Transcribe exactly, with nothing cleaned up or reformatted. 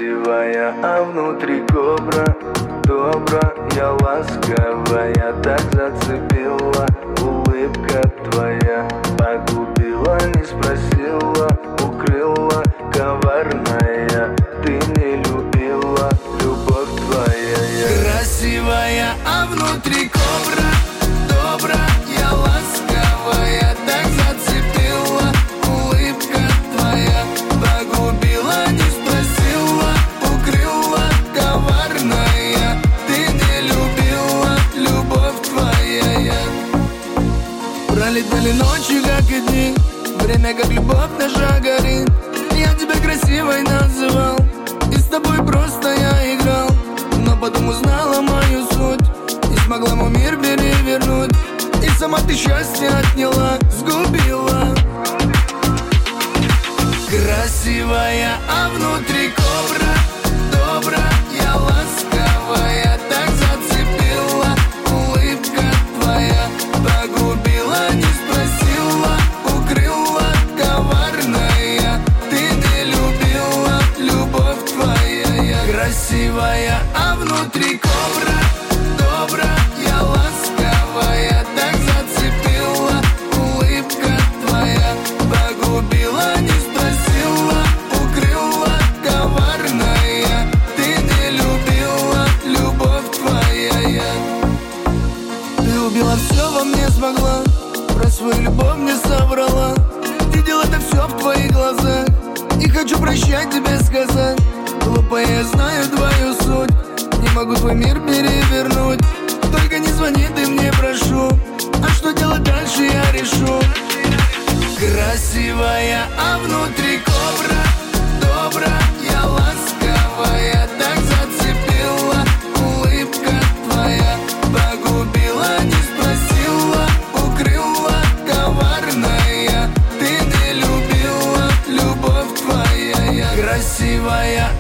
Красивая, а внутри кобра, добрая, ласковая, так зацепила улыбка твоя. Погубила, не спросила, укрыла, коварная. Ты не любила, любовь твоя. Красивая, а внутри кобра, добрая, ласковая, так зацепила улыбка твоя. Погубила, не спросила, укрыла, коварная. Ты не любила, любовь твоя. Пролетали ночи, как и дни, время, как любовь наша горит. Я тебя красивой называл, и с тобой просто я играл. Но потом узнала мою суть, не смогла мой мир перевернуть. И сама ты счастье отняла, сгубила. Красивая, а внутри кобра, добрая, ласковая, так зацепила улыбка твоя. Погубила, не спросила, укрыла, коварная. Ты не любила, любовь твоя. Красивая, а внутри кобра, добрая, ласковая, так зацепила улыбка твоя. Погубила, не спросила, укрыла, коварная. Ты не любила, любовь твоя. Ты убила все во мне, смогла, про свою любовь не соврала. Видел это все в твоих глазах, и хочу прощать тебе сказать. Глупая, я знаю твою суть, не могу твой мир перевернуть. Только не звони ты мне, прошу, а что делать дальше я решу. Красивая, а внутри кобра, добрая, ласковая, так зацепила улыбка твоя. Погубила, не спросила, укрыла, коварная. Ты не любила, любовь твоя. Красивая,